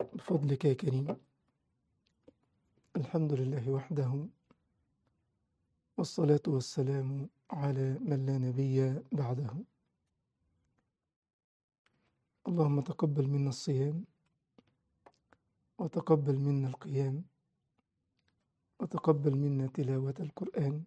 بفضلك يا كريم. الحمد لله وحده، والصلاة والسلام على من لا نبي بعده. اللهم تقبل منا الصيام، وتقبل منا القيام، وتقبل منا تلاوة القرآن.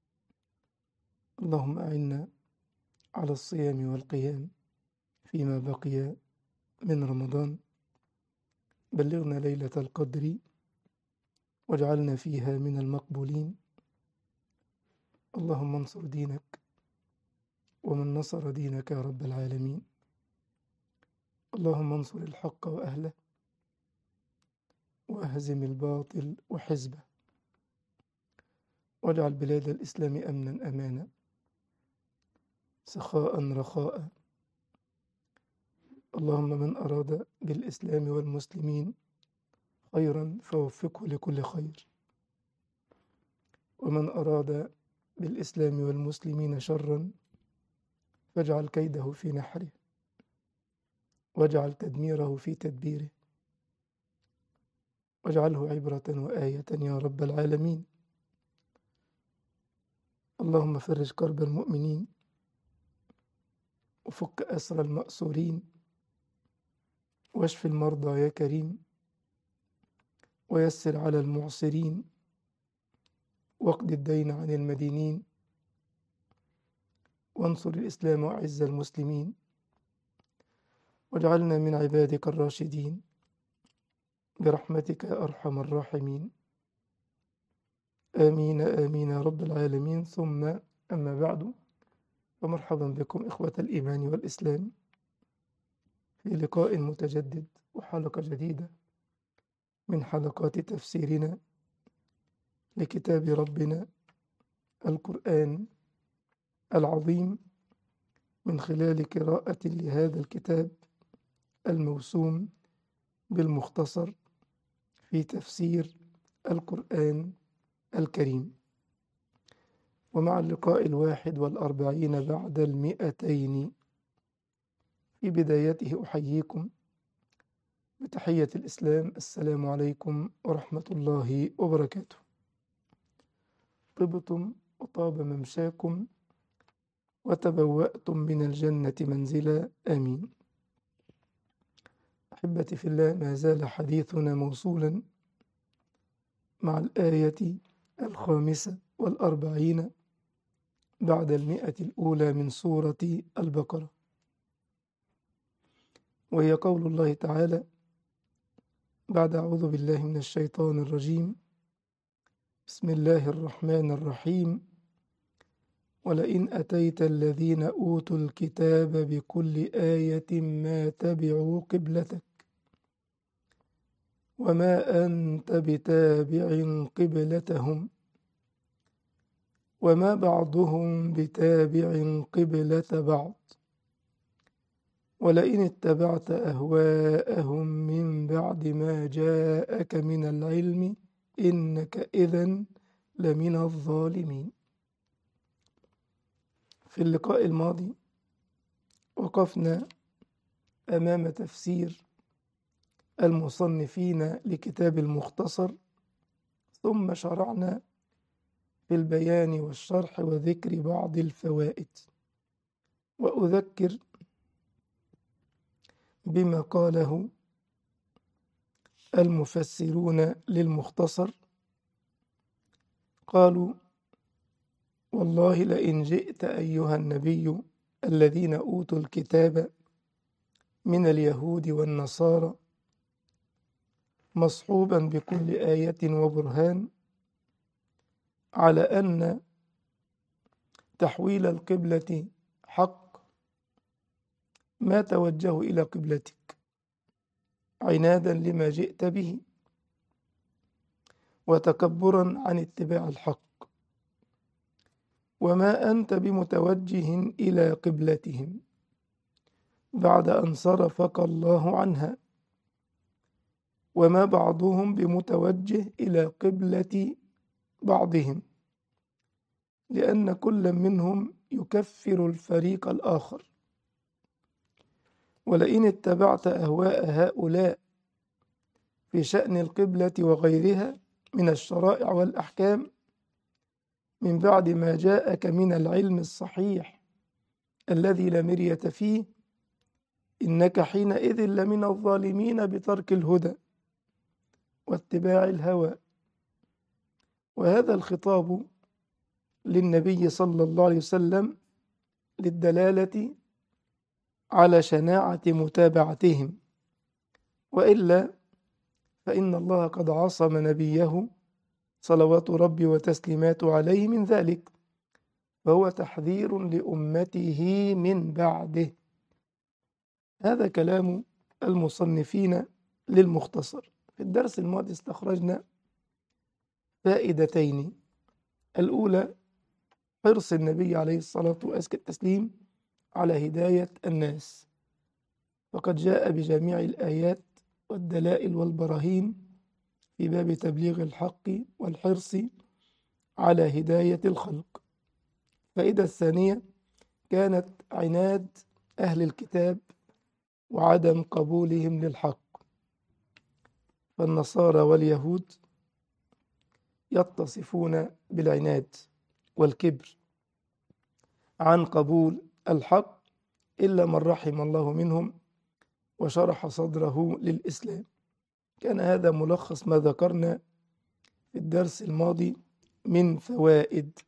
اللهم أعنا على الصيام والقيام فيما بقي من رمضان. بلغنا ليلة القدر واجعلنا فيها من المقبولين. اللهم انصر دينك ومن نصر دينك يا رب العالمين. اللهم انصر الحق وأهله، واهزم الباطل وحزبه، واجعل بلاد الإسلام أمنا أمانا، سخاء رخاء. اللهم من أراد بالإسلام والمسلمين خيرا فوفقه لكل خير، ومن أراد بالإسلام والمسلمين شرا فاجعل كيده في نحره، واجعل تدميره في تدبيره، واجعله عبرة وآية يا رب العالمين. اللهم فرج كرب المؤمنين، وفك أسر المأسورين، واشف المرضى يا كريم، ويسر على المعسرين، واقض الدين عن المدينين، وانصر الإسلام وأعز المسلمين، واجعلنا من عبادك الراشدين برحمتك يا أرحم الراحمين. آمين آمين يا رب العالمين. ثم أما بعد، فمرحبا بكم إخوة الإيمان والإسلام في لقاء متجدد وحلقة جديدة من حلقات تفسيرنا لكتاب ربنا القرآن العظيم، من خلال قراءة لهذا الكتاب الموسوم بالمختصر في تفسير القرآن الكريم. ومع اللقاء 41 بعد 200، في بدايته أحييكم بتحية الإسلام: السلام عليكم ورحمة الله وبركاته. طبتم وطاب ممشاكم وتبوأتم من الجنة منزلا، آمين. أحبتي في الله، ما زال حديثنا موصولا مع الآية 45 بعد 100 الأولى من سورة البقرة، وهي قول الله تعالى بعد أعوذ بالله من الشيطان الرجيم: بسم الله الرحمن الرحيم: ولئن أتيت الذين أوتوا الكتاب بكل آية ما تبعوا قبلتك وما أنت بتابع قبلتهم وما بعضهم بتابع قبلة بعض ولئن اتبعت أهواءهم من بعد ما جاءك من العلم إنك إذن لمن الظالمين. في اللقاء الماضي وقفنا أمام تفسير المصنفين لكتاب المختصر، ثم شرعنا في البيان والشرح وذكر بعض الفوائد. وأذكر بما قاله المفسرون للمختصر، قالوا: والله لئن جئت أيها النبي الذين أوتوا الكتاب من اليهود والنصارى مصحوبا بكل آية وبرهان على أن تحويل القبلة حق، ما توجهوا إلى قبلتك عنادا لما جئت به وتكبرا عن اتباع الحق، وما أنت بمتوجه إلى قبلتهم بعد أن صرفك الله عنها، وما بعضهم بمتوجه إلى قبلة بعضهم، لأن كل منهم يكفر الفريق الآخر. ولئن اتبعت أهواء هؤلاء في شأن القبلة وغيرها من الشرائع والأحكام من بعد ما جاءك من العلم الصحيح الذي لا مرية فيه، إنك حينئذ لمن الظالمين بترك الهدى واتباع الهوى. وهذا الخطاب للنبي صلى الله عليه وسلم للدلالة على شناعة متابعتهم، وإلا فإن الله قد عصم نبيه صلوات ربي وتسليماته عليه من ذلك، فهو تحذير لأمته من بعده. هذا كلام المصنفين للمختصر. في الدرس الماضي استخرجنا فائدتين: الأولى حرص النبي عليه الصلاة وأزكى التسليم على هداية الناس، فقد جاء بجميع الآيات والدلائل والبراهين في باب تبليغ الحق والحرص على هداية الخلق. الفائدة الثانية كانت عناد أهل الكتاب وعدم قبولهم للحق، فالنصارى واليهود يتصفون بالعناد والكبر عن قبول الحق إلا من رحم الله منهم وشرح صدره للإسلام. كان هذا ملخص ما ذكرنا في الدرس الماضي من فوائد،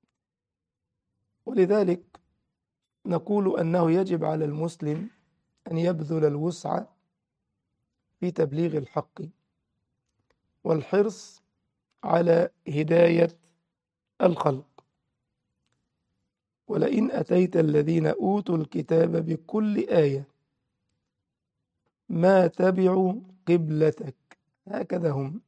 ولذلك نقول أنه يجب على المسلم أن يبذل الوسع في تبليغ الحق والحرص على هداية الخلق. ولئن أتيت الذين أوتوا الكتاب بكل آية ما تبعوا قبلتك، هكذا هم،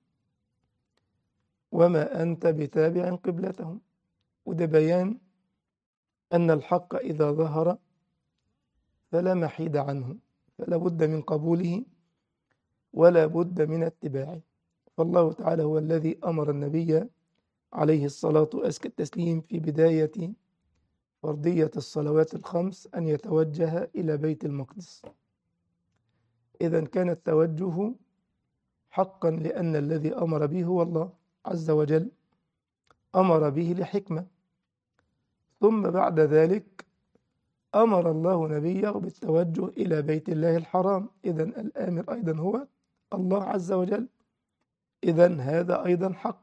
وما أنت بتابع قبلتهم. وده بيان أن الحق إذا ظهر فلا محيد عنه، فلا بد من قبوله ولا بد من اتباعه. فالله تعالى هو الذي أمر النبي عليه الصلاة وأزكى التسليم في بداية فرضية الصلوات الخمس أن يتوجه إلى بيت المقدس. إذن كان التوجه حقا، لأن الذي أمر به هو الله عز وجل، أمر به لحكمة. ثم بعد ذلك أمر الله نبيه بالتوجه إلى بيت الله الحرام، إذن الآمر أيضا هو الله عز وجل، إذن هذا أيضا حق.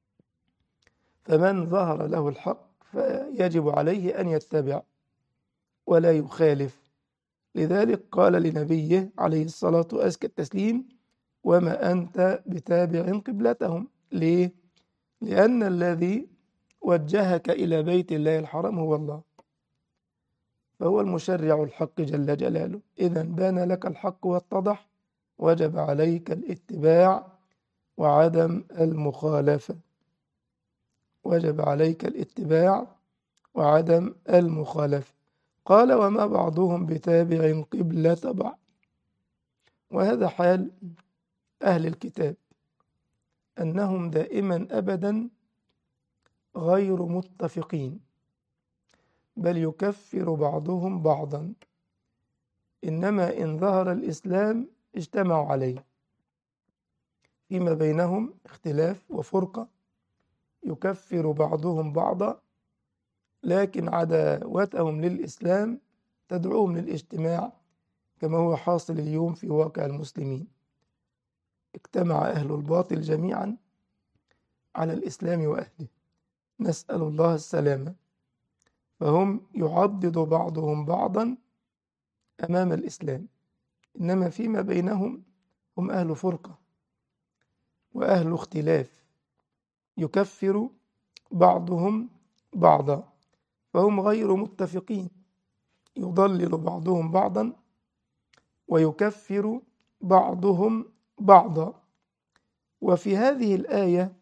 فمن ظهر له الحق فيجب عليه أن يتبع ولا يخالف. لذلك قال لنبيه عليه الصلاة وأزكى التسليم: وما أنت بتابع قبلتهم. ليه؟ لأن الذي وجهك إلى بيت الله الحرام هو الله، فهو المشرع الحق جل جلاله. إذن بان لك الحق واتضح، وجب عليك الاتباع وعدم المخالفة، وجب عليك الاتباع وعدم المخالفة. قال: وما بعضهم بتابع قبلة بعض. وهذا حال أهل الكتاب، أنهم دائما أبدا غير متفقين، بل يكفر بعضهم بعضا، إنما إن ظهر الإسلام اجتمعوا عليه. فيما بينهم اختلاف وفرقة، يكفر بعضهم بعضا، لكن عداوتهم للإسلام تدعوهم للاجتماع، كما هو حاصل اليوم في واقع المسلمين. اجتمع أهل الباطل جميعا على الإسلام وأهله، نسأل الله السلامة، فهم يعضد بعضهم بعضا أمام الإسلام، إنما فيما بينهم هم أهل فرقة وأهل اختلاف، يكفر بعضهم بعضا، فهم غير متفقين، يضلل بعضهم بعضا ويكفر بعضهم بعضا. وفي هذه الآية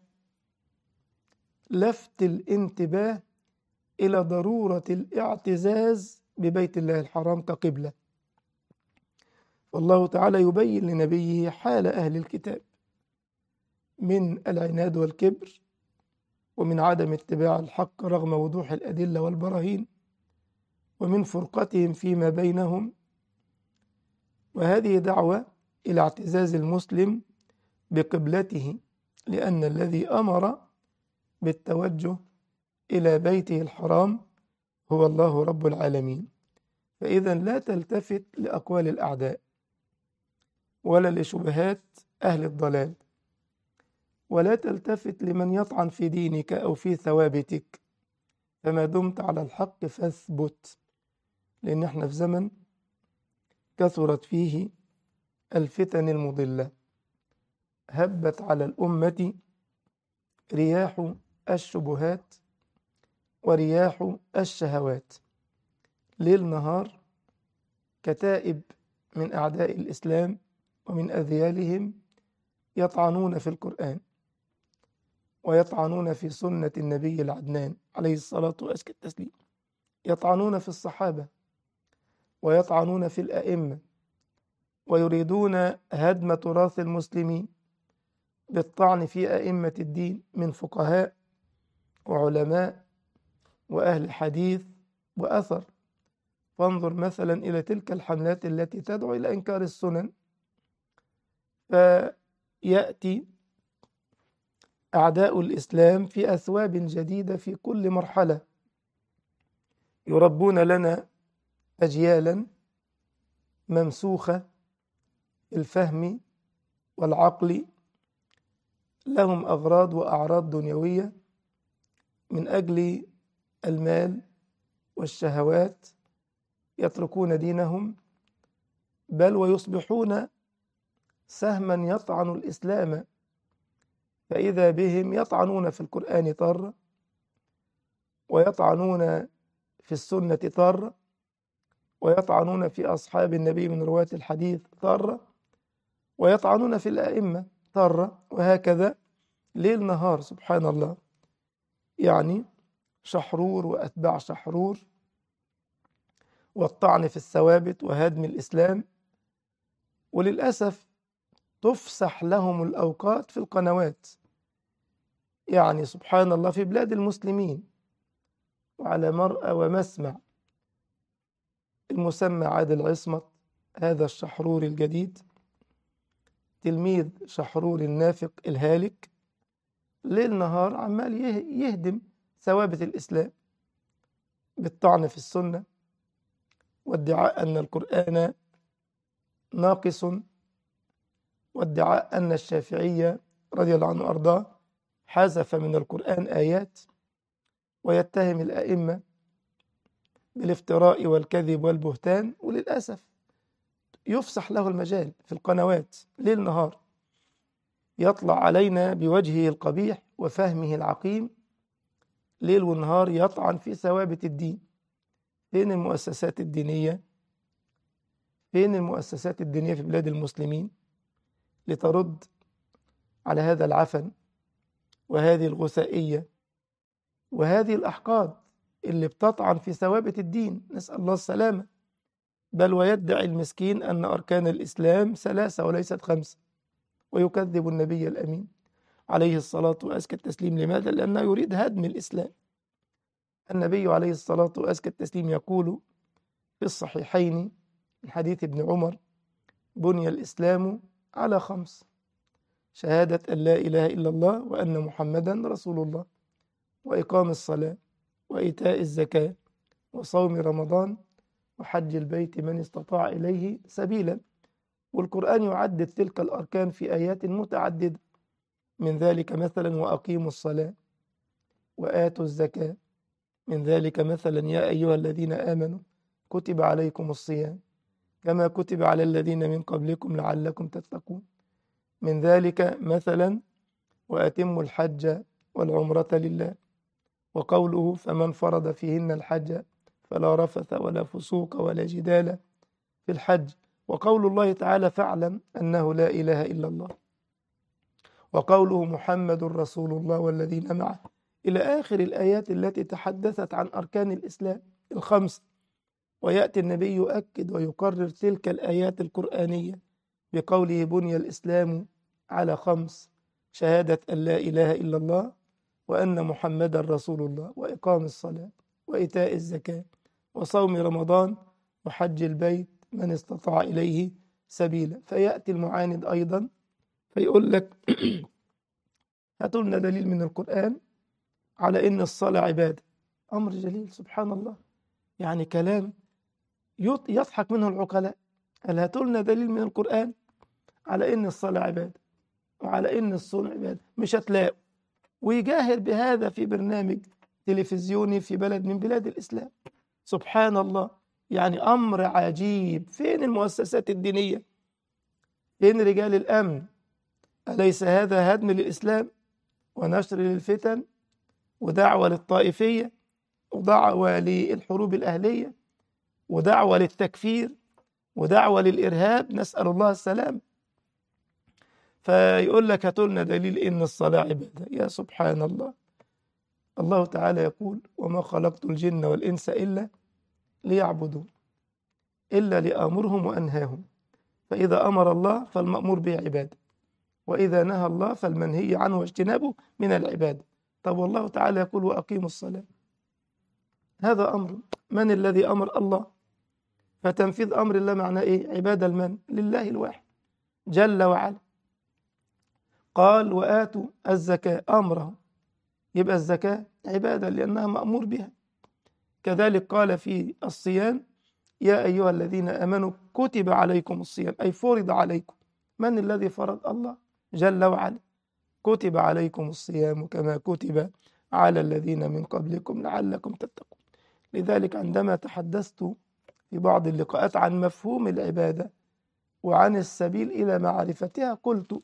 لفت الانتباه إلى ضرورة الاعتزاز ببيت الله الحرام كقبلة. والله تعالى يبين لنبيه حال أهل الكتاب من العناد والكبر ومن عدم اتباع الحق رغم وضوح الأدلة والبراهين، ومن فرقتهم فيما بينهم. وهذه دعوة إلى اعتزاز المسلم بقبلته، لأن الذي أمر بالتوجه إلى بيته الحرام هو الله رب العالمين. فإذا لا تلتفت لأقوال الأعداء ولا لشبهات أهل الضلال، ولا تلتفت لمن يطعن في دينك أو في ثوابتك، فما دمت على الحق فاثبت. لأن احنا في زمن كثرت فيه الفتن المضلة، هبت على الأمة رياح الشبهات ورياح الشهوات، ليل نهار كتائب من أعداء الإسلام ومن أذيالهم يطعنون في القرآن، ويطعنون في سنة النبي العدنان عليه الصلاة وأزكى التسليم، يطعنون في الصحابة، ويطعنون في الأئمة، ويريدون هدم تراث المسلمين بالطعن في أئمة الدين من فقهاء وعلماء وأهل حديث وأثر. فانظر مثلا إلى تلك الحملات التي تدعو إلى إنكار السنن، فيأتي أعداء الإسلام في أثواب جديدة في كل مرحلة، يربون لنا أجيالا ممسوخة الفهم والعقل، لهم أغراض وأعراض دنيوية من أجل المال والشهوات، يتركون دينهم بل ويصبحون سهما يطعن الإسلام، فإذا بهم يطعنون في القرآن طرة، ويطعنون في السنة طرة، ويطعنون في أصحاب النبي من رواة الحديث طرة، ويطعنون في الأئمة طرة، وهكذا ليل نهار. سبحان الله، يعني شحرور وأتباع شحرور، والطعن في الثوابت وهدم الإسلام. وللأسف تفسح لهم الأوقات في القنوات، يعني سبحان الله في بلاد المسلمين وعلى مرأى ومسمع المسمى عادل عصمت، هذا الشحرور الجديد تلميذ شحرور النافق الهالك، ليل نهار عمال يهدم ثوابت الإسلام بالطعن في السنة، وادعاء أن القرآن ناقص، وادعاء أن الشافعية رضي الله عنه وأرضاه حذف من القرآن آيات، ويتهم الأئمة بالافتراء والكذب والبهتان. وللأسف يفسح له المجال في القنوات ليل نهار، يطلع علينا بوجهه القبيح وفهمه العقيم، ليل ونهار يطعن في ثوابت الدين. فين المؤسسات الدينية؟ فين المؤسسات الدينية في بلاد المسلمين لترد على هذا العفن وهذه الغثائية وهذه الأحقاد اللي بتطعن في ثوابت الدين؟ نسأل الله السلامة. بل ويدعي المسكين أن أركان الإسلام 3 وليست 5، ويكذب النبي الأمين عليه الصلاة وأزكى التسليم. لماذا؟ لأنه يريد هدم الإسلام. النبي عليه الصلاة وأزكى التسليم يقول في الصحيحين من حديث ابن عمر: بني الإسلام على 5: شهادة أن لا إله إلا الله وأن محمدا رسول الله، وإقام الصلاة، وإيتاء الزكاة، وصوم رمضان، وحج البيت من استطاع إليه سبيلا. والقرآن يعدد تلك الأركان في آيات متعددة، من ذلك مثلا وأقيموا الصلاة وآتوا الزكاة، من ذلك مثلا يا أيها الذين آمنوا كتب عليكم الصيام كما كتب على الذين من قبلكم لعلكم تتقون، من ذلك مثلا وأتموا الحج والعمرة لله، وقوله فمن فرض فيهن الحج فلا رفث ولا فسوق ولا جدال في الحج، وقول الله تعالى فاعلم أنه لا إله إلا الله، وقوله محمد رسول الله والذين معه، إلى آخر الآيات التي تحدثت عن أركان الإسلام 5. ويأتي النبي يؤكد ويكرر تلك الآيات القرآنية بقوله بني الإسلام على 5: شهادة أن لا إله إلا الله وأن محمدا رسول الله، وإقام الصلاة، وإيتاء الزكاة، وصوم رمضان، وحج البيت من استطاع إليه سبيلا. فيأتي المعاند أيضا فيقول لك هاتوا لنا دليل من القرآن على إن الصلاة عبادة. أمر جليل سبحان الله، يعني كلام يضحك منه العقلاء. قال هاتوا لنا دليل من القرآن على إن الصلاة عبادة وعلى إن الصوم عبادة، مش هتلاقوا. ويجاهر بهذا في برنامج تلفزيوني في بلد من بلاد الإسلام. سبحان الله، يعني أمر عجيب. فين المؤسسات الدينية؟ فين رجال الأمن؟ أليس هذا هدم للإسلام ونشر للفتن ودعوة للطائفية ودعوة للحروب الأهلية ودعوة للتكفير ودعوة للإرهاب؟ نسأل الله السلام. فيقول لك هاتوا لنا دليل إن الصلاة عبادة. يا سبحان الله، الله تعالى يقول وما خلقت الجن والإنس إلا ليعبدون، إلا لآمرهم وأنهاهم. فإذا أمر الله فالمأمور به عبادة، وإذا نهى الله فالمنهي عنه واجتنابه من العبادة. طب والله تعالى يقول وأقيموا الصلاة، هذا أمر. من الذي أمر؟ الله. فتنفيذ أمر الله معناه إيه؟ عبادة المن لله الواحد جل وعلا. قال وآتوا الزكاة، أمره، يبقى الزكاة عبادة لأنها مأمور بها. كذلك قال في الصيام يا أيها الذين آمنوا كتب عليكم الصيام، أي فرض عليكم. من الذي فرض؟ الله جل وعلا. كتب عليكم الصيام كما كتب على الذين من قبلكم لعلكم تتقون. لذلك عندما تحدثت في بعض اللقاءات عن مفهوم العبادة وعن السبيل إلى معرفتها، قلت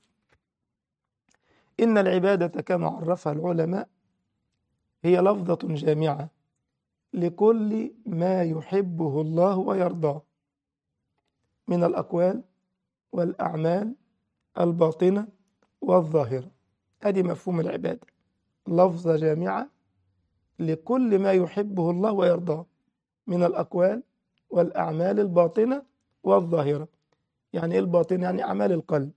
إن العبادة كما عرفها العلماء هي لفظة جامعة لكل ما يحبه الله ويرضاه من الأقوال والأعمال الباطنة والظاهرة. هذه مفهوم العبادة، لفظة جامعة لكل ما يحبه الله ويرضاه من الأقوال والأعمال الباطنة والظاهرة. يعني إيه الباطنة؟ يعني أعمال القلب.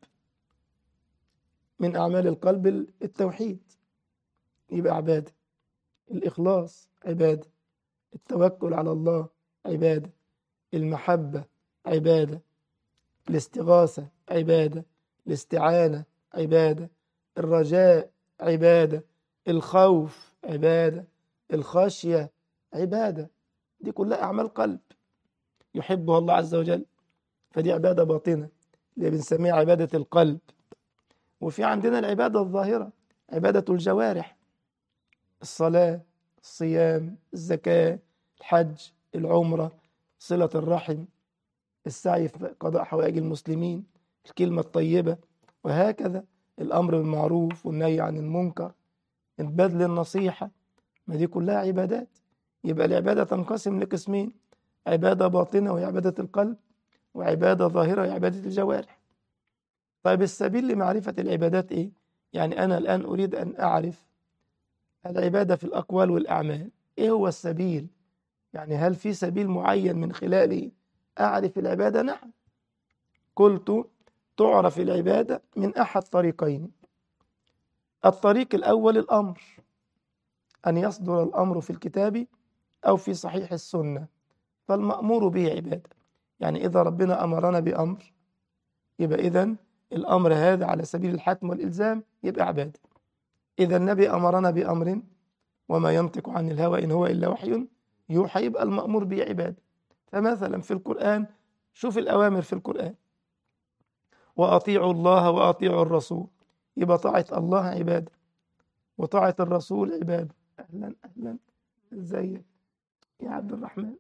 من أعمال القلب التوحيد، يبقى عبادة. الإخلاص عبادة، التوكل على الله عبادة، المحبة عبادة، الاستغاثة عبادة، الاستعانة عبادة، الرجاء عبادة، الخوف عبادة، الخشية عبادة. دي كلها أعمال قلب يحبها الله عز وجل، فدي عبادة باطنة اللي بنسميها عبادة القلب. وفي عندنا العبادة الظاهرة، عبادة الجوارح، الصلاة، الصيام، الزكاة، الحج، العمرة، صلة الرحم، السعي في قضاء حوائج المسلمين، الكلمة الطيبة، وهكذا. الأمر بالمعروف والنهي عن المنكر، البذل النصيحة، ما دي كلها عبادات. يبقى العبادة تنقسم لقسمين: عبادة باطنة وهي عبادة القلب، وعبادة ظاهرة وهي عبادة الجوارح. طيب السبيل لمعرفة العبادات إيه؟ يعني أنا الآن أريد أن أعرف العبادة في الأقوال والأعمال، إيه هو السبيل؟ يعني هل في سبيل معين من خلاله أعرف العبادة؟ نعم. قلت تعرف العبادة من أحد طريقين. الطريق الأول الأمر، أن يصدر الأمر في الكتاب أو في صحيح السنة، فالمأمور به عبادة. يعني إذا ربنا أمرنا بأمر يبقى إذن الأمر هذا على سبيل الحتم والإلزام يبقى عبادة. إذا النبي أمرنا بأمر وما ينطق عن الهوى إن هو إلا وحي يوحى، يبقى المأمور به عبادة. فمثلا في القرآن، شوف الأوامر في القرآن: وأطيعوا الله وأطيعوا الرسول، يبقى طاعة الله عبادة وطاعة الرسول عبادة. أهلا أهلا، إزيك يا عبد الرحمن؟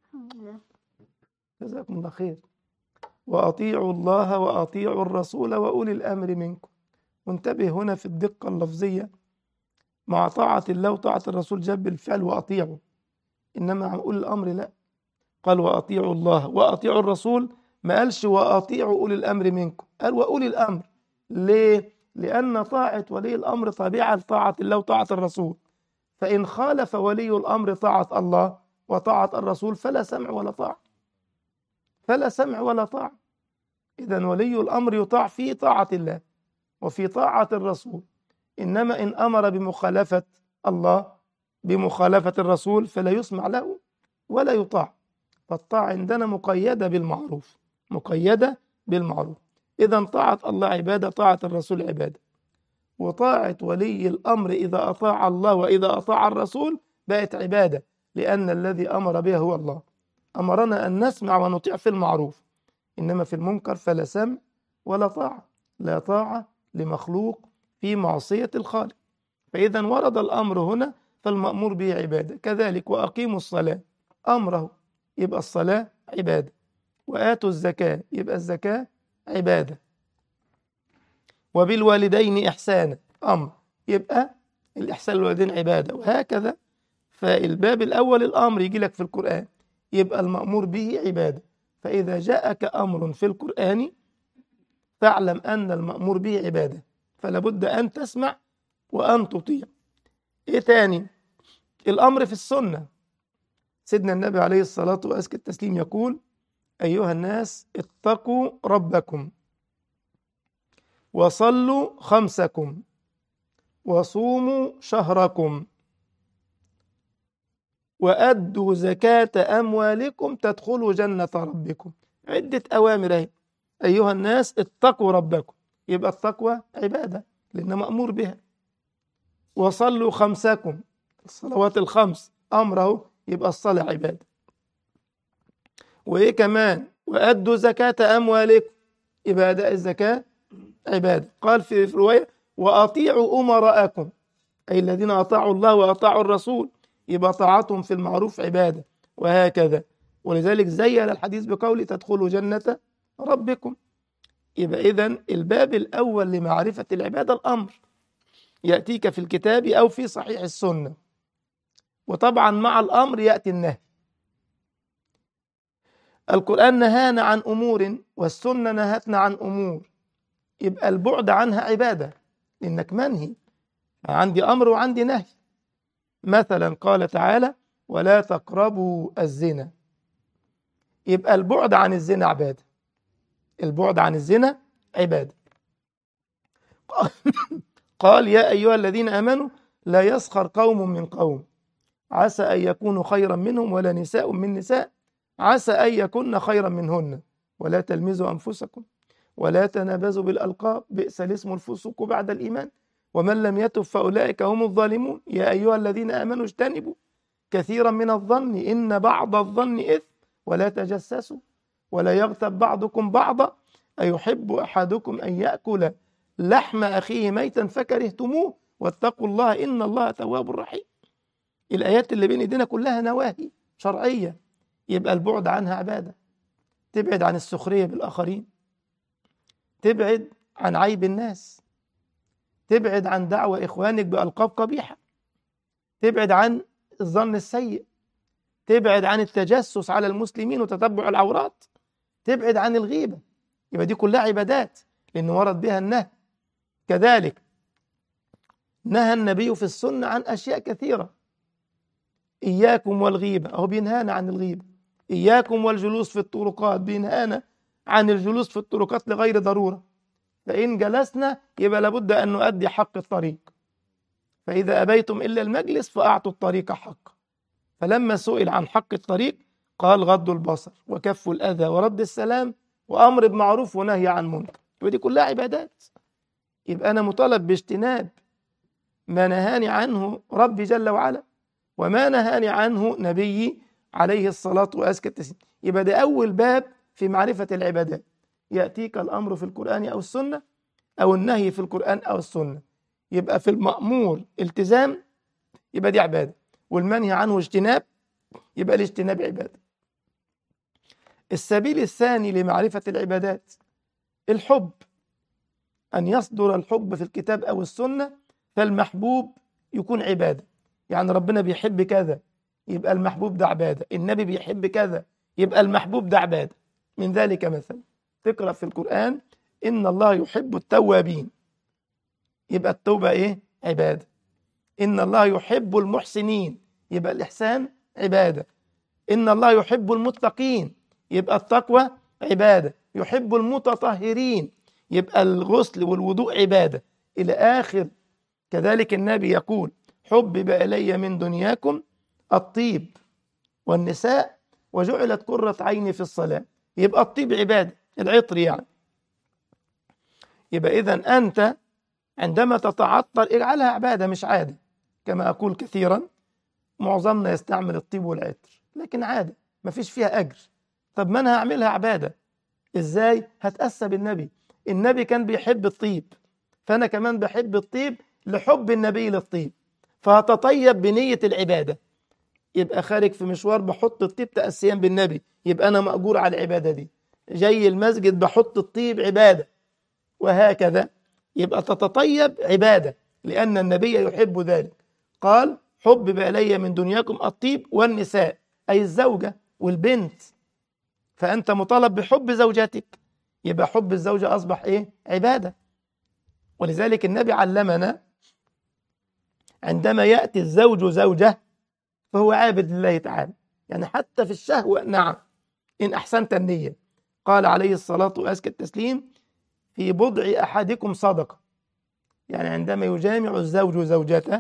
جزاكم الله خير. وأطيعوا الله وأطيعوا الرسول وأولي الأمر منكم. وانتبه هنا في الدقة اللفظية، مع طاعة الله وطاعة الرسول جاب الفعل وأطيعوا، إنما عم أولي الأمر لا، قال وأطيعوا الله وأطيعوا الرسول، ما قالش وأطيعوا أولي الأمر منكم، قال وأولي الأمر. ليه؟ لأن طاعة ولي الأمر تابعة لطاعة الله وطاعة الرسول، فإن خالف ولي الأمر طاعة الله وطاعة الرسول فلا سمع ولا طاعة، فلا سمع ولا طاعة. إذن ولي الأمر يطاع في طاعة الله وفي طاعة الرسول، إنما إن أمر بمخالفة الله بمخالفة الرسول فلا يسمع له ولا يطاع. فالطاعة عندنا مقيدة بالمعروف، مقيدة بالمعروف. إذا طاعة الله عبادة، طاعة الرسول عبادة، وطاعة ولي الأمر إذا أطاع الله وإذا أطاع الرسول بقت عبادة، لأن الذي أمر بها هو الله. أمرنا أن نسمع ونطيع في المعروف، إنما في المنكر فلا سمع ولا طاعة، لا طاعة لمخلوق في معصية الخالق. فإذا ورد الأمر هنا فالمأمور به عبادة. كذلك وأقيموا الصلاة، أمره يبقى الصلاة عبادة، وآتوا الزكاة يبقى الزكاة عبادة، وبالوالدين إحسانا أمر يبقى الإحسان للوالدين عبادة، وهكذا. فالباب الأول الأمر يجي لك في القرآن يبقى المأمور به عبادة. فإذا جاءك أمر في القرآن فاعلم أن المأمور به عبادة، فلا بد أن تسمع وأن تطيع. إيه تاني؟ الأمر في السنة. سيدنا النبي عليه الصلاة وأزكى التسليم يقول: أيها الناس اتقوا ربكم وصلوا خمسكم وصوموا شهركم وأدوا زكاة أموالكم تدخلوا جنة ربكم. عدة أوامر اهي. أيها الناس اتقوا ربكم، يبقى التقوى عبادة لأن مأمور بها. وصلوا خمسكم، الصلوات الخمس أمره، يبقى الصلاة عبادة. وإيه كمان؟ وأدوا زكاة أموالكم، يبقى أداء الزكاة عبادة. قال في رواية: وأطيعوا أمراءكم، أي الذين أطاعوا الله وأطاعوا الرسول، يبقى طاعتهم في المعروف عبادة، وهكذا. ولذلك زين الحديث بقوله: تدخلوا جنة ربكم. يبقى إذن الباب الأول لمعرفة العبادة الأمر، يأتيك في الكتاب أو في صحيح السنة، وطبعا مع الأمر يأتي النهي. القرآن نهانا عن أمور والسنة نهتنا عن أمور، يبقى البعد عنها عبادة لأنك منهي. عندي أمر وعندي نهي. مثلا قال تعالى: ولا تقربوا الزنا، يبقى البعد عن الزنا عبادة، البعد عن الزنا عبادة. قال: يا أيها الذين آمنوا لا يسخر قوم من قوم عسى أن يكونوا خيرا منهم ولا نساء من نساء عسى أن يكون خيرا منهن ولا تلمزوا أنفسكم ولا تنابزوا بالألقاب بئس الاسم الفسوق بعد الإيمان ومن لم يتب فأولئك هم الظالمون. يا أيها الذين آمنوا اجتنبوا كثيرا من الظن إن بعض الظن إثم ولا تجسسوا ولا يغتب بعضكم بعضا أيحب أحدكم أن يأكل لحم أخيه ميتا فكرهتموه واتقوا الله إن الله تواب رحيم. الآيات اللي بين ايدينا كلها نواهي شرعية، يبقى البعد عنها عبادة. تبعد عن السخرية بالآخرين، تبعد عن عيب الناس، تبعد عن دعوة إخوانك بألقاب قبيحة، تبعد عن الظن السيء، تبعد عن التجسس على المسلمين وتتبع العورات، تبعد عن الغيبة. يبقى دي كلها عبادات لأن ورد بها النهي. كذلك نهى النبي في السنة عن أشياء كثيرة. إياكم والغيبة، أهو بينهانا عن الغيبة. إياكم والجلوس في الطرقات، بينهانا عن الجلوس في الطرقات لغير ضرورة. فإن جلسنا يبقى لابد أن نؤدي حق الطريق، فإذا أبيتم إلا المجلس فأعطوا الطريق حقه. فلما سئل عن حق الطريق قال: غض البصر وكف الأذى ورد السلام وأمر بمعروف ونهي عن منكر. ودي كلها عبادات. يبقى أنا مطالب باجتناب ما نهاني عنه ربي جل وعلا وما نهاني عنه نبيي عليه الصلاة وأزكى التسليم. يبقى ده أول باب في معرفة العبادات. يأتيك الأمر في القرآن أو السنة أو النهي في القرآن أو السنة، يبقى في المأمور التزام، يبقى دي عبادة، والمنهي عنه اجتناب، يبقى الاجتناب عبادة. السبيل الثاني لمعرفة العبادات الحب، أن يصدر الحب في الكتاب أو السنة، فالمحبوب يكون عبادة. يعني ربنا بيحب كذا يبقى المحبوب ده عبادة، النبي بيحب كذا يبقى المحبوب ده عبادة. من ذلك مثلا تقرأ في القرآن: إن الله يحب التوابين، يبقى التوبة إيه؟ عبادة. إن الله يحب المحسنين، يبقى الإحسان عبادة. إن الله يحب المتقين، يبقى التقوى عبادة. يحب المتطهرين، يبقى الغسل والوضوء عبادة إلى آخر. كذلك النبي يقول: حبب إلي من دنياكم الطيب والنساء وجعلت قرة عيني في الصلاة. يبقى الطيب عبادة، العطر يعني. يبقى إذن أنت عندما تتعطر اجعلها عبادة مش عادة. كما أقول كثيرا معظمنا يستعمل الطيب والعطر لكن عادة ما فيش فيها أجر. طب ما أنا هعملها عبادة إزاي؟ هتأسى بالنبي. النبي كان بيحب الطيب، فأنا كمان بحب الطيب لحب النبي للطيب، فهتطيب بنية العبادة. يبقى خارج في مشوار بحط الطيب تأسيا بالنبي، يبقى أنا مأجور على العبادة دي. جاي المسجد بحط الطيب عبادة، وهكذا. يبقى تتطيب عبادة لأن النبي يحب ذلك. قال حبب إلي من دنياكم الطيب والنساء، أي الزوجة والبنت، فأنت مطالب بحب زوجتك، يبقى حب الزوجة أصبح إيه؟ عبادة. ولذلك النبي علمنا عندما يأتي الزوج زوجة فهو عابد لله تعالى، يعني حتى في الشهوة. نعم إن أحسنت النية. قال عليه الصلاة وأزكى التسليم في بضع أحدكم صدقة، يعني عندما يجامع الزوج زوجته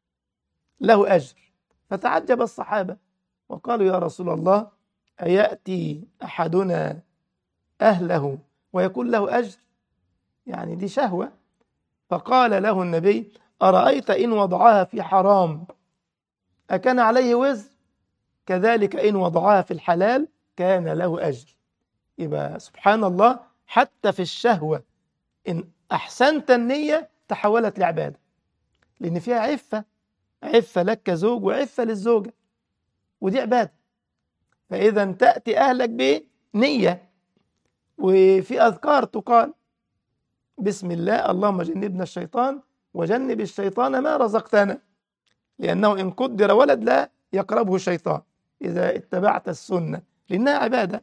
له أجر. فتعجب الصحابة وقالوا يا رسول الله أيأتي أحدنا أهله ويكون له أجر؟ يعني دي شهوة. فقال له النبي أرأيت إن وضعها في حرام أكان عليه وزر؟ كذلك إن وضعها في الحلال كان له أجر. يبقى سبحان الله حتى في الشهوة إن أحسنت النية تحولت لعبادة، لأن فيها عفة، عفة لك كزوج وعفة للزوجة، ودي عبادة. فإذا تأتي أهلك بنية، وفي أذكار تقال بسم الله اللهم جنبنا الشيطان وجنب الشيطان ما رزقتنا، لأنه إن قدر ولد لا يقربه الشيطان إذا اتبعت السنة، لأنها عبادة.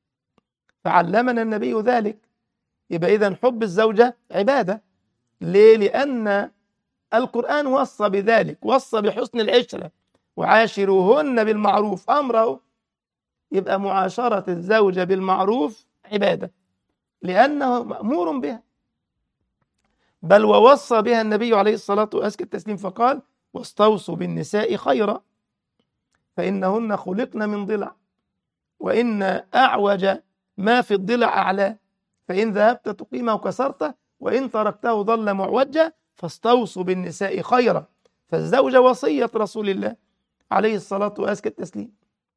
فعلمنا النبي ذلك. يبقى إذن حب الزوجة عبادة. ليه؟ لأن القرآن وصى بذلك، وصى بحسن العشرة وعاشروهن بالمعروف، أمره. يبقى معاشرة الزوجة بالمعروف عبادة لأنه مأمور بها، بل ووصى بها النبي عليه الصلاة وأزكى التسليم فقال واستوصوا بالنساء خيرا فإنهن خلقن من ضلع وإن أعوج ما في الضلع أعلاه، فإن ذهبت تقيمه كسرته وإن تركته ظل معوجا، فاستوصوا بالنساء خيرا. فالزوجة وصية رسول الله عليه الصلاة وأزكى التسليم،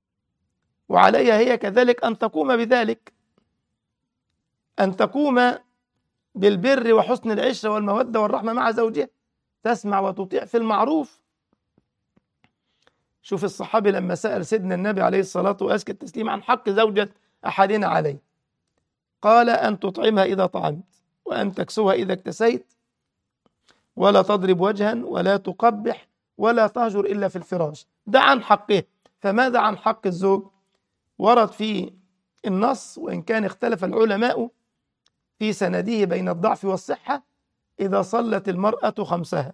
وعليها هي كذلك أن تقوم بذلك، أن تقوم بالبر وحسن العشرة والمودة والرحمة مع زوجها، تسمع وتطيع في المعروف. شوف الصحابي لما سأل سيدنا النبي عليه الصلاة وأزكى التسليم عن حق زوجة أحدنا عليه، قال أن تطعمها إذا طعمت وأن تكسوها إذا اكتسيت ولا تضرب وجها ولا تقبح ولا تهجر إلا في الفراش. ده عن حقه. فماذا عن حق الزوج؟ ورد في النص وإن كان اختلف العلماء في سنده بين الضعف والصحة: إذا صلت المرأة خمسها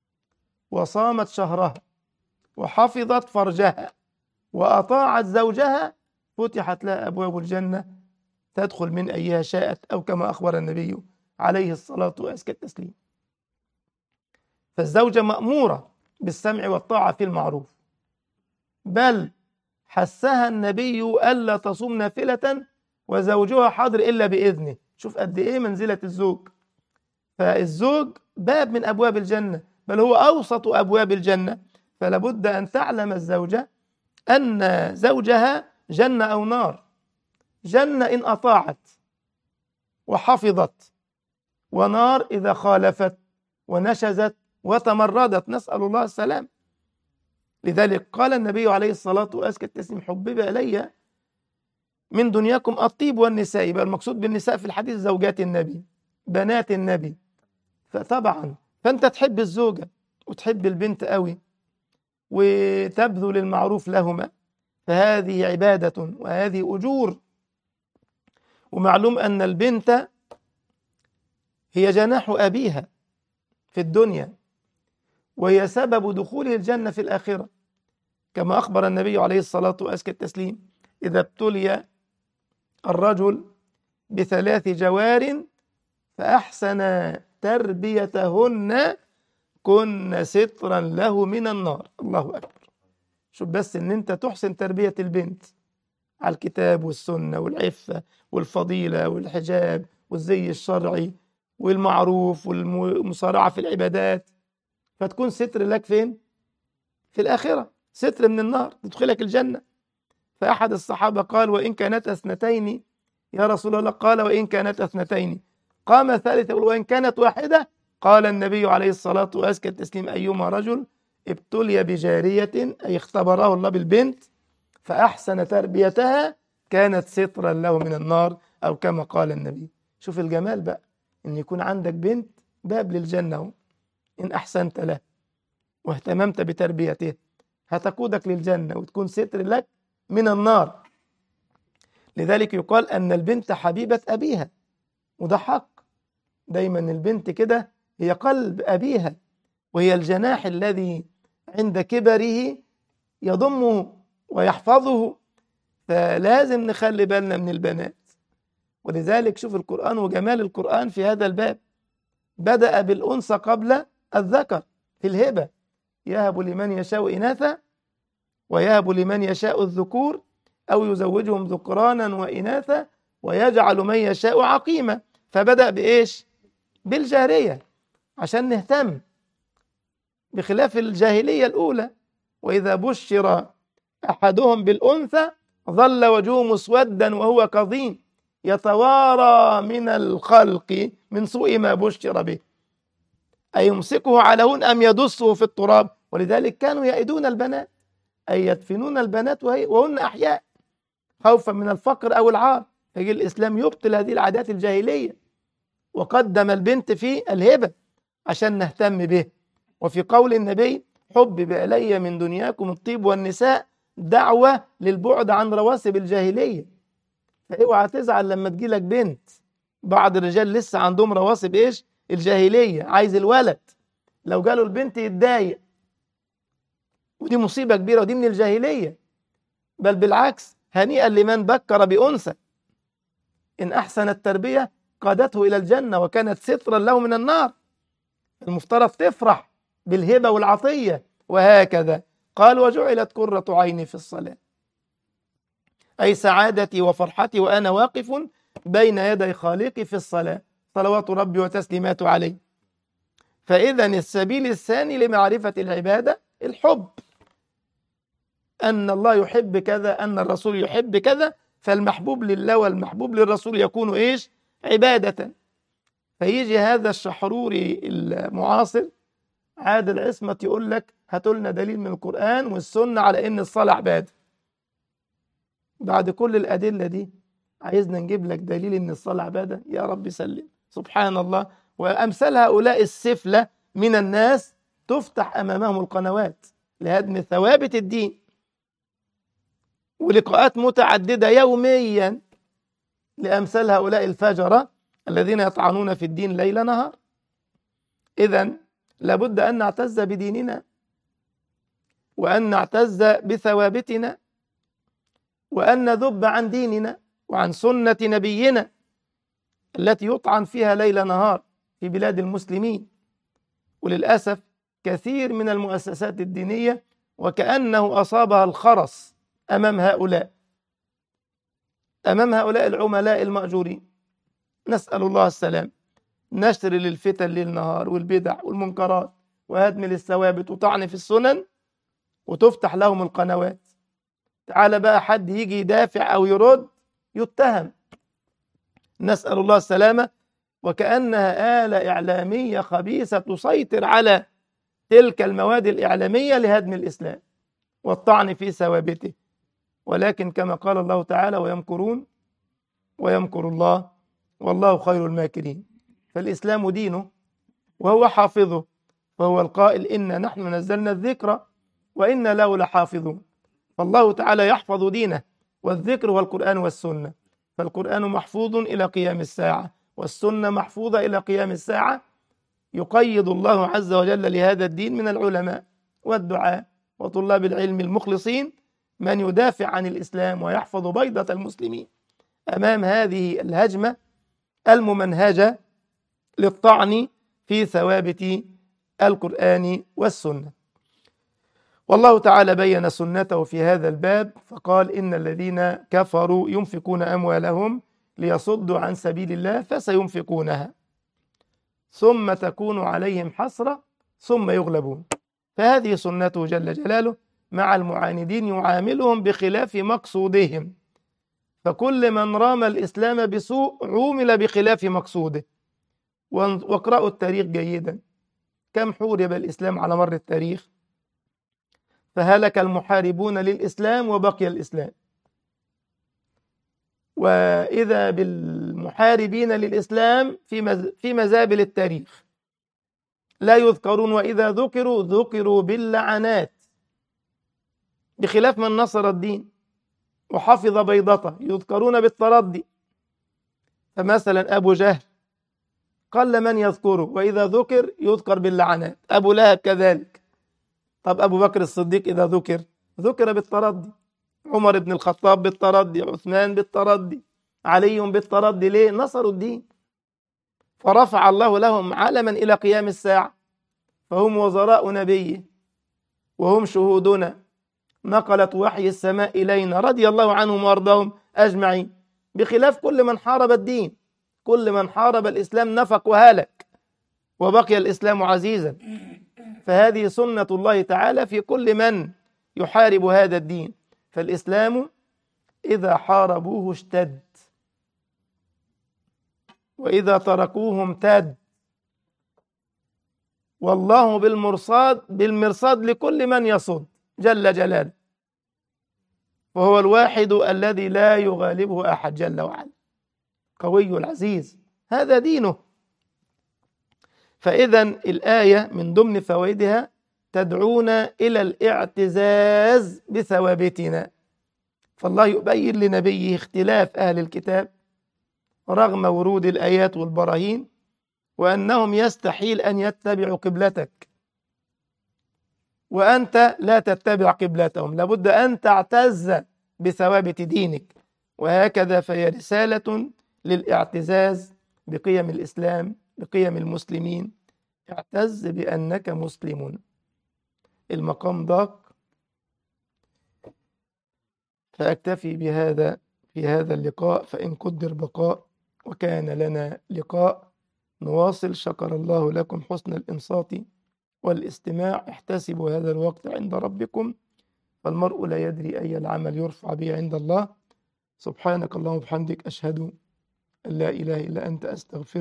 وصامت شهرها وحفظت فرجها وأطاعت زوجها فتحت لها أبواب الجنة تدخل من أيها شاءت، أو كما أخبر النبي عليه الصلاة وأزكى التسليم. فالزوجة مأمورة بالسمع والطاعة في المعروف، بل حثها النبي ألا تصوم نافلة وزوجها حاضر إلا بإذنه. شوف قد إيه منزلة الزوج. فالزوج باب من أبواب الجنة، بل هو أوسط أبواب الجنة. فلا بد أن تعلم الزوجة أن زوجها جنة أو نار. جنة إن أطاعت وحفظت، ونار إذا خالفت ونشزت وتمردت، نسأل الله السلام. لذلك قال النبي عليه الصلاة وأزكى التسليم حبب إلي من دنياكم الطيب والنساء. يبقى المقصود بالنساء في الحديث زوجات النبي، بنات النبي. فطبعا فأنت تحب الزوجة وتحب البنت قوي وتبذل المعروف لهما، فهذه عبادة وهذه أجور. ومعلوم أن البنت هي جناح أبيها في الدنيا، وهي سبب دخوله الجنة في الآخرة، كما أخبر النبي عليه الصلاة وأزكى التسليم: إذا ابتلي الرجل بثلاث جوار فأحسن تربيتهن كن سترا له من النار. الله أكبر. شوف بس إن أنت تحسن تربية البنت على الكتاب والسنة والعفة والفضيلة والحجاب والزي الشرعي والمعروف والمسارعة في العبادات، فتكون ستر لك فين؟ في الآخرة، ستر من النار تدخلك الجنة. فأحد الصحابة قال: وإن كانت اثنتين يا رسول الله؟ قال: وإن كانت اثنتين. قام ثالثة يقول: وإن كانت واحدة؟ قال النبي عليه الصلاة وأزكى التسليم: أيما رجل ابتلي بجارية، أي اختبره الله بالبنت فأحسن تربيتها، كانت سترا له من النار، أو كما قال النبي. شوف الجمال بقى، إن يكون عندك بنت باب للجنة، إن أحسنت له واهتممت بتربيته هتقودك للجنة وتكون ستر لك من النار. لذلك يقال أن البنت حبيبة أبيها، وده حق. دايما البنت كده هي قلب أبيها، وهي الجناح الذي عند كبره يضمه ويحفظه. فلازم نخلي بالنا من البنات. ولذلك شوف القرآن وجمال القرآن في هذا الباب، بدأ بالأنثى قبل الذكر في الهبة: يهب لمن يشاء إناثا ويهب لمن يشاء الذكور أو يزوجهم ذكرانا وإناثا ويجعل من يشاء عقيما. فبدأ بإيش؟ بالجارية عشان نهتم، بخلاف الجاهلية الأولى: وإذا بشر أحدهم بالأنثى ظل وجهه مسودا وهو كظيم يتوارى من الخلق من سوء ما بشر به، أيمسكه على هون أم يدسه في التراب. ولذلك كانوا يئدون البنات، أي يدفنون البنات وهن أحياء خوفا من الفقر أو العار. فجي الإسلام يبطل هذه العادات الجاهلية وقدم البنت في الهبة عشان نهتم به. وفي قول النبي: حبب إلي من دنياكم الطيب والنساء، دعوة للبعد عن رواسب الجاهلية. فاوعى تزعل لما تجيلك بنت. بعض الرجال لسه عندهم رواسب إيش؟ الجاهلية، عايز الولد، لو جاله البنت يتضايق، ودي مصيبة كبيرة، ودي من الجاهلية. بل بالعكس، هنيئا لمن بكر بأنثى، إن أحسن التربية قادته إلى الجنة وكانت سترا له من النار. المفترض تفرح بالهبة والعطية. وهكذا قال: وجعلت قرة عيني في الصلاة، أي سعادتي وفرحتي وأنا واقف بين يدي خالقي في الصلاة، صلوات ربي وتسليماته عليه. فإذا السبيل الثاني لمعرفة العبادة الحب، أن الله يحب كذا، أن الرسول يحب كذا، فالمحبوب لله والمحبوب للرسول يكون إيش؟ عبادة. فيجي هذا الشحروري المعاصر عادل عصمت يقول لك: هاتوا لنا دليل من القرآن والسنة على إن الصلاة عبادة. بعد كل الأدلة دي عايزنا نجيب لك دليل إن الصلاة عبادة؟ يا رب سلم. سبحان الله. وأمثال هؤلاء السفلة من الناس تفتح أمامهم القنوات لهدم ثوابت الدين، ولقاءات متعددة يوميا لأمثال هؤلاء الفجرة الذين يطعنون في الدين ليل نهار. إذن لابد أن نعتز بديننا، وأن نعتز بثوابتنا، وأن نذب عن ديننا وعن سنة نبينا التي يطعن فيها ليل نهار في بلاد المسلمين. وللأسف كثير من المؤسسات الدينية وكأنه أصابها الخرس أمام هؤلاء العملاء المأجورين، نسأل الله السلام. نشر للفتن ليل نهار والبدع والمنكرات وهدم للثوابت وطعن في السنن، وتفتح لهم القنوات. تعال بقى حد يجي يدافع أو يرد يتهم، نسأل الله السلامة. وكأنها آلة إعلامية خبيثة تسيطر على تلك المواد الإعلامية لهدم الإسلام والطعن في ثوابته. ولكن كما قال الله تعالى: ويمكرون ويمكر الله والله خير الماكرين. فالإسلام دينه وهو حافظه، وهو القائل: إنا نحن نزلنا الذكر وإنا له لحافظون. فالله تعالى يحفظ دينه، والذكر هو القرآن والسنة. فالقرآن محفوظ إلى قيام الساعة، والسنة محفوظة إلى قيام الساعة. يقيد الله عز وجل لهذا الدين من العلماء والدعاء وطلاب العلم المخلصين من يدافع عن الإسلام ويحفظ بيضة المسلمين أمام هذه الهجمة الممنهجة للطعن في ثوابت القرآن والسنة. والله تعالى بين سنته في هذا الباب فقال: إن الذين كفروا ينفقون أموالهم ليصدوا عن سبيل الله فسينفقونها ثم تكون عليهم حسرة ثم يغلبون. فهذه سنته جل جلاله مع المعاندين، يعاملهم بخلاف مقصودهم. فكل من رام الإسلام بسوء عومل بخلاف مقصوده. واقرأوا التاريخ جيدا، كم حورب الإسلام على مر التاريخ، فهلك المحاربون للإسلام وبقي الإسلام. وإذا بالمحاربين للإسلام في مزابل التاريخ لا يذكرون، وإذا ذكروا باللعنات، بخلاف من نصر الدين وحفظ بيضته يذكرون بالتردي. فمثلا أبو جهل قل من يذكره، وإذا يذكر باللعنات. أبو لهب كذلك. طب أبو بكر الصديق إذا ذكر بالتردي، عمر بن الخطاب بالتردي، عثمان بالتردي، علي بالتردي. ليه؟ نصروا الدين، فرفع الله لهم علما إلى قيام الساعة، فهم وزراء نبيه وهم شهودنا، نقلت وحي السماء إلينا، رضي الله عنهم وارضاهم أجمعين. بخلاف كل من حارب الدين، كل من حارب الإسلام نفق وهلك، وبقي الإسلام عزيزا. فهذه سنة الله تعالى في كل من يحارب هذا الدين. فالإسلام إذا حاربوه اشتد، وإذا تركوه امتد، والله بالمرصاد لكل من يصد جل جلاله، وهو الواحد الذي لا يغالبه أحد جل وعلا، قوي العزيز، هذا دينه. فإذا الآية من ضمن فوائدها تدعونا إلى الاعتزاز بثوابتنا. فالله يبين لنبيه اختلاف أهل الكتاب رغم ورود الآيات والبراهين، وأنهم يستحيل أن يتبعوا قبلتك، وأنت لا تتبع قبلتهم، لابد أن تعتز بثوابت دينك. وهكذا فهي رسالة للاعتزاز بقيم الإسلام، بقيم المسلمين. اعتز بأنك مسلم. المقام ضاق، فأكتفي بهذا في هذا اللقاء، فإن قدر بقاء وكان لنا لقاء نواصل. شكر الله لكم حسن الإنصات والاستماع. احتسبوا هذا الوقت عند ربكم، فالمرء لا يدري أي العمل يرفع به عند الله. سبحانك اللهم وبحمدك، أشهد أن لا إله إلا أنت، أستغفرك.